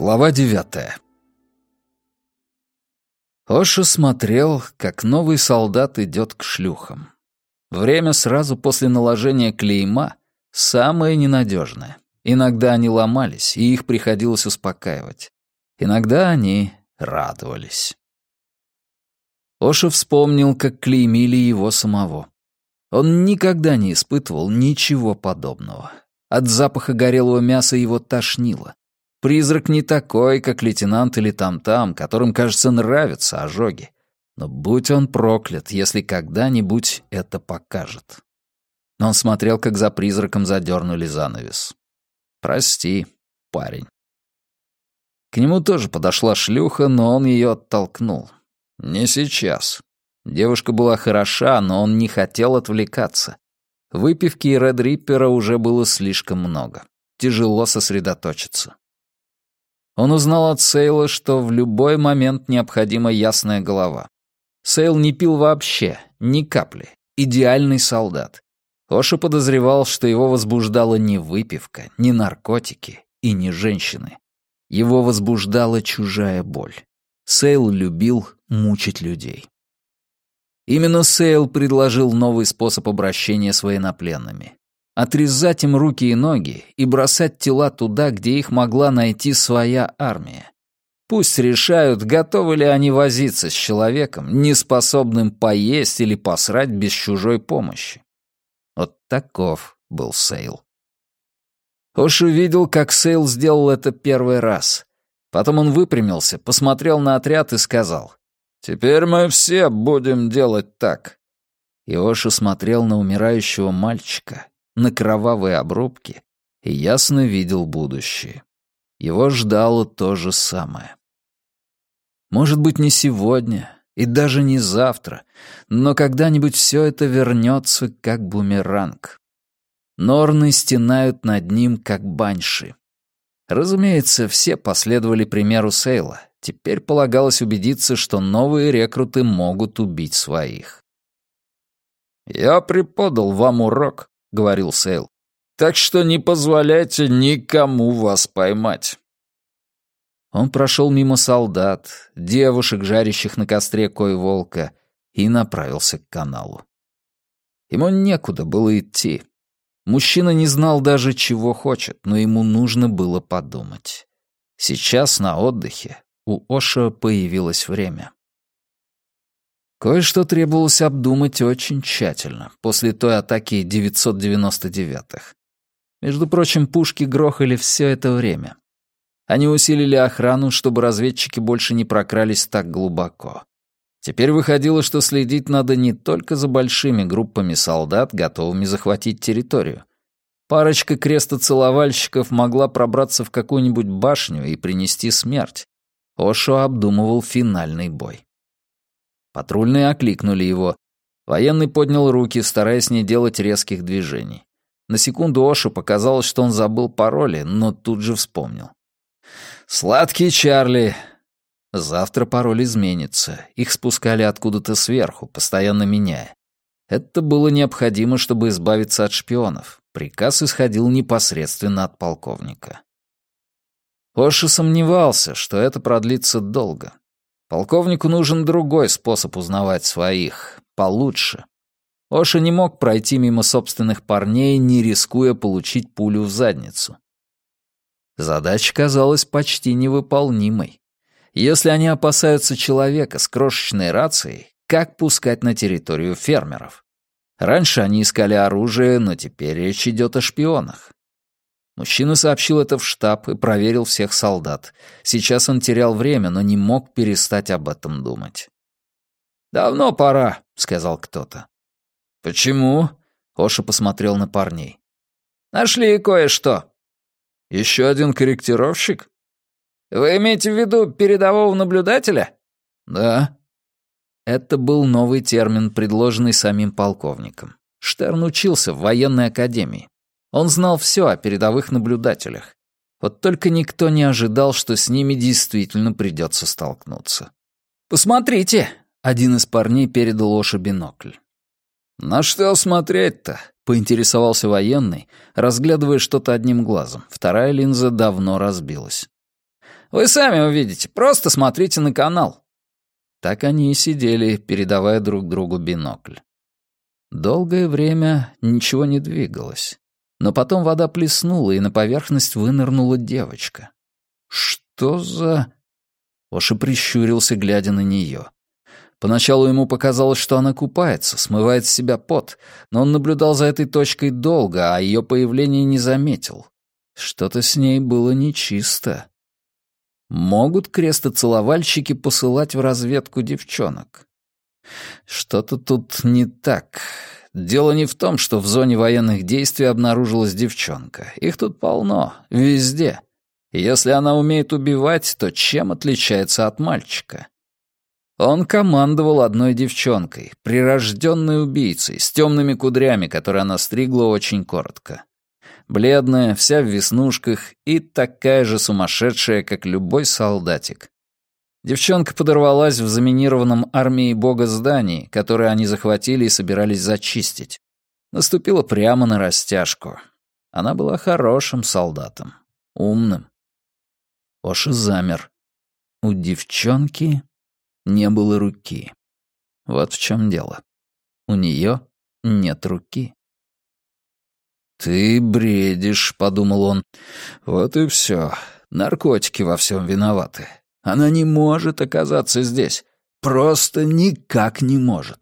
Глава 9. Оша смотрел, как новый солдат идет к шлюхам. Время сразу после наложения клейма самое ненадежное. Иногда они ломались, и их приходилось успокаивать. Иногда они радовались. Оша вспомнил, как клеймили его самого. Он никогда не испытывал ничего подобного. От запаха горелого мяса его тошнило. Призрак не такой, как лейтенант или там-там, которым, кажется, нравятся ожоги. Но будь он проклят, если когда-нибудь это покажет. Но он смотрел, как за призраком задернули занавес. «Прости, парень». К нему тоже подошла шлюха, но он ее оттолкнул. Не сейчас. Девушка была хороша, но он не хотел отвлекаться. Выпивки и Ред Риппера уже было слишком много. Тяжело сосредоточиться. Он узнал от Сейла, что в любой момент необходима ясная голова. Сейл не пил вообще, ни капли. Идеальный солдат. Оша подозревал, что его возбуждала не выпивка, не наркотики и не женщины. Его возбуждала чужая боль. Сейл любил мучить людей. Именно Сейл предложил новый способ обращения с военнопленными. Отрезать им руки и ноги и бросать тела туда, где их могла найти своя армия. Пусть решают, готовы ли они возиться с человеком, неспособным поесть или посрать без чужой помощи. Вот таков был Сейл. Ош увидел, как Сейл сделал это первый раз. Потом он выпрямился, посмотрел на отряд и сказал: «Теперь мы все будем делать так». И Оша смотрел на умирающего мальчика, на кровавые обрубки, и ясно видел будущее. Его ждало то же самое. Может быть, не сегодня и даже не завтра, но когда-нибудь все это вернется как бумеранг. Норны стенают над ним, как банши. Разумеется, все последовали примеру Сейла. Теперь полагалось убедиться, что новые рекруты могут убить своих. «Я преподал вам урок», — говорил Сейл, «так что не позволяйте никому вас поймать». Он прошел мимо солдат, девушек, жарящих на костре кой-волка, и направился к каналу. Ему некуда было идти. Мужчина не знал даже, чего хочет, но ему нужно было подумать. Сейчас на отдыхе у Оша появилось время. Кое-что требовалось обдумать очень тщательно после той атаки 999-х. Между прочим, пушки грохали все это время. Они усилили охрану, чтобы разведчики больше не прокрались так глубоко. Теперь выходило, что следить надо не только за большими группами солдат, готовыми захватить территорию. Парочка крестоцеловальщиков могла пробраться в какую-нибудь башню и принести смерть. Ошо обдумывал финальный бой. Патрульные окликнули его. Военный поднял руки, стараясь не делать резких движений. На секунду Ошу показалось, что он забыл пароли, но тут же вспомнил. «Сладкий Чарли!» Завтра пароль изменится. Их спускали откуда-то сверху, постоянно меняя. Это было необходимо, чтобы избавиться от шпионов. Приказ исходил непосредственно от полковника. Оша сомневался, что это продлится долго. Полковнику нужен другой способ узнавать своих, получше. Оша не мог пройти мимо собственных парней, не рискуя получить пулю в задницу. Задача казалась почти невыполнимой. Если они опасаются человека с крошечной рацией, как пускать на территорию фермеров? Раньше они искали оружие, но теперь речь идет о шпионах. Мужчина сообщил это в штаб и проверил всех солдат. Сейчас он терял время, но не мог перестать об этом думать. «Давно пора», — сказал кто-то. «Почему?» — Оша посмотрел на парней. «Нашли кое-что». «Еще один корректировщик?» «Вы имеете в виду передового наблюдателя?» «Да». Это был новый термин, предложенный самим полковником. Штерн учился в военной академии. Он знал все о передовых наблюдателях. Вот только никто не ожидал, что с ними действительно придется столкнуться. «Посмотрите!» — один из парней передал Оше бинокль. «На что смотреть-то?» — поинтересовался военный, разглядывая что-то одним глазом. Вторая линза давно разбилась. Вы сами увидите, просто смотрите на канал». Так они и сидели, передавая друг другу бинокль. Долгое время ничего не двигалось. Но потом вода плеснула, и на поверхность вынырнула девочка. «Что за...» Оша прищурился, глядя на нее. Поначалу ему показалось, что она купается, смывает с себя пот, но он наблюдал за этой точкой долго, а ее появление не заметил. Что-то с ней было нечисто. Могут крестоцеловальщики посылать в разведку девчонок? Что-то тут не так. Дело не в том, что в зоне военных действий обнаружилась девчонка. Их тут полно, везде. Если она умеет убивать, то чем отличается от мальчика? Он командовал одной девчонкой, прирожденной убийцей, с темными кудрями, которые она стригла очень коротко. Бледная, вся в веснушках и такая же сумасшедшая, как любой солдатик. Девчонка подорвалась в заминированном армией бога здании, которое они захватили и собирались зачистить. Наступила прямо на растяжку. Она была хорошим солдатом, умным. Оша замер. У девчонки не было руки. Вот в чем дело. У нее нет руки. «Ты бредишь», — подумал он. «Вот и все. Наркотики во всем виноваты. Она не может оказаться здесь. Просто никак не может».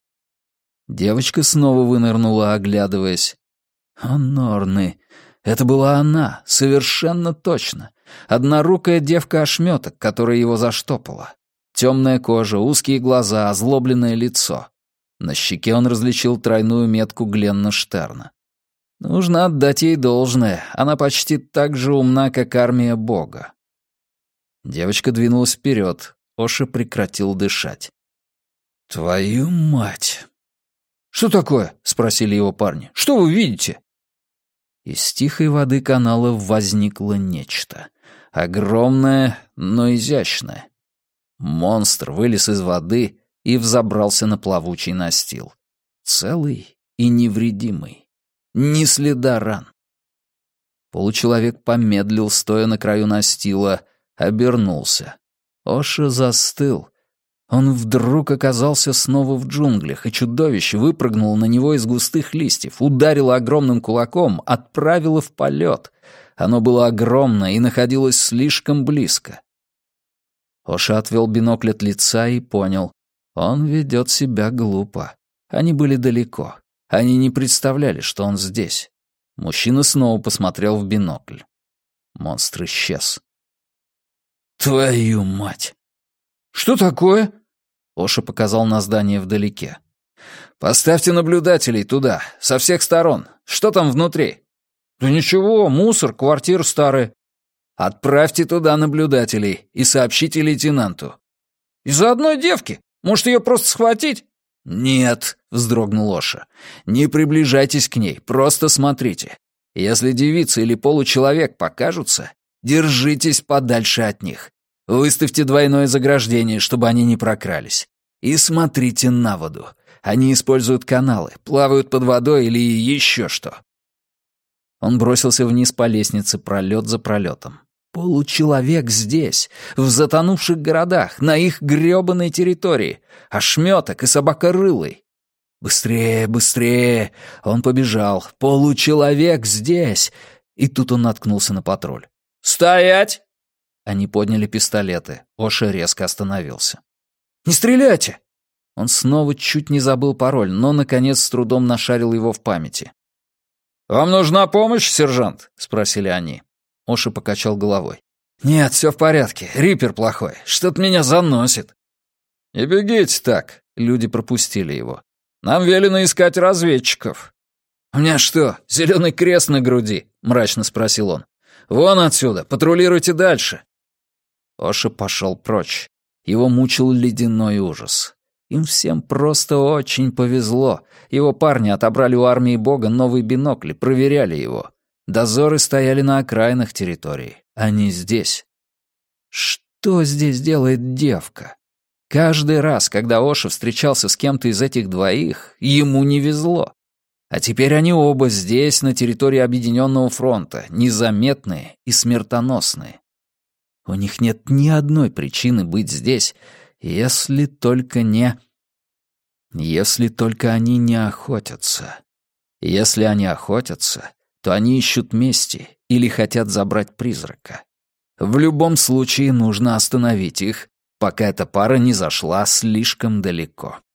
Девочка снова вынырнула, оглядываясь. «О, Норны! Это была она, совершенно точно. Однорукая девка-ошметок, которая его заштопала. Темная кожа, узкие глаза, озлобленное лицо. На щеке он различил тройную метку Гленна Штерна. Нужно отдать ей должное. Она почти так же умна, как армия бога. Девочка двинулась вперед. Оша прекратил дышать. «Твою мать!» «Что такое?» — спросили его парни. «Что вы видите?» Из тихой воды канала возникло нечто. Огромное, но изящное. Монстр вылез из воды и взобрался на плавучий настил. Целый и невредимый. Ни следа ран. Получеловек помедлил, стоя на краю настила, обернулся. Оша застыл. Он вдруг оказался снова в джунглях, и чудовище выпрыгнуло на него из густых листьев, ударило огромным кулаком, отправило в полет. Оно было огромно и находилось слишком близко. Оша отвел бинокль от лица и понял. Он ведет себя глупо. Они были далеко. Они не представляли, что он здесь. Мужчина снова посмотрел в бинокль. Монстр исчез. «Твою мать!» «Что такое?» Оша показал на здание вдалеке. «Поставьте наблюдателей туда, со всех сторон. Что там внутри?» «Да ничего, мусор, квартиры старые». «Отправьте туда наблюдателей и сообщите лейтенанту». «Из-за одной девки? Может, ее просто схватить?» «Нет», — вздрогнул Оша, — «не приближайтесь к ней, просто смотрите. Если девица или получеловек покажутся, держитесь подальше от них. Выставьте двойное заграждение, чтобы они не прокрались. И смотрите на воду. Они используют каналы, плавают под водой или еще что». Он бросился вниз по лестнице, пролет за пролетом. Получеловек здесь, в затонувших городах, на их грёбаной территории. Ошметок и собакорылый. Быстрее, быстрее! Он побежал. Получеловек здесь! И тут он наткнулся на патруль. «Стоять!» Они подняли пистолеты. Оша резко остановился. «Не стреляйте!» Он снова чуть не забыл пароль, но, наконец, с трудом нашарил его в памяти. «Вам нужна помощь, сержант?» — спросили они. Оша покачал головой. «Нет, все в порядке. Риппер плохой. Что-то меня заносит». «Не бегите так», — люди пропустили его. «Нам велено искать разведчиков». «У меня что, зеленый крест на груди?» — мрачно спросил он. «Вон отсюда, патрулируйте дальше». Оша пошел прочь. Его мучил ледяной ужас. Им всем просто очень повезло. Его парни отобрали у армии бога новый бинокль, проверяли его. Дозоры стояли на окраинах территории, а не здесь. Что здесь делает девка? Каждый раз, когда Оша встречался с кем-то из этих двоих, ему не везло. А теперь они оба здесь, на территории Объединенного фронта, незаметные и смертоносные. У них нет ни одной причины быть здесь, если только они не охотятся. Если они охотятся, то они ищут мести или хотят забрать призрака. В любом случае нужно остановить их, пока эта пара не зашла слишком далеко.